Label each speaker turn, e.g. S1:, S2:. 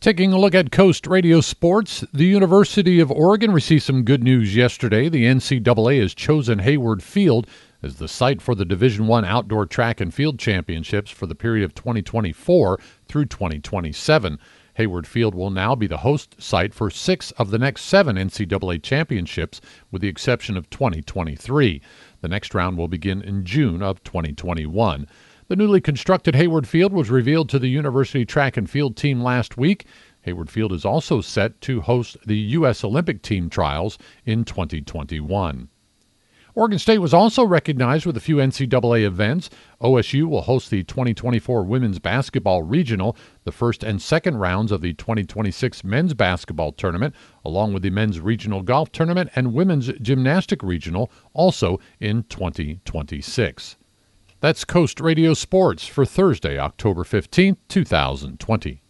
S1: Taking a look at Coast Radio Sports, the University of Oregon received some good news yesterday. The NCAA has chosen Hayward Field as the site for the Division I Outdoor Track and Field Championships for the period of 2024 through 2027. Hayward Field will now be the host site for 6 of the next 7 NCAA championships, with the exception of 2023. The next round will begin in June of 2021. The newly constructed Hayward Field was revealed to the University Track and Field team last week. Hayward Field is also set to host the U.S. Olympic team trials in 2021. Oregon State was also recognized with a few NCAA events. OSU will host the 2024 Women's Basketball Regional, the first and second rounds of the 2026 Men's Basketball Tournament, along with the Men's Regional Golf Tournament and Women's Gymnastic Regional, also in 2026. That's Coast Radio Sports for Thursday, October 15th, 2020.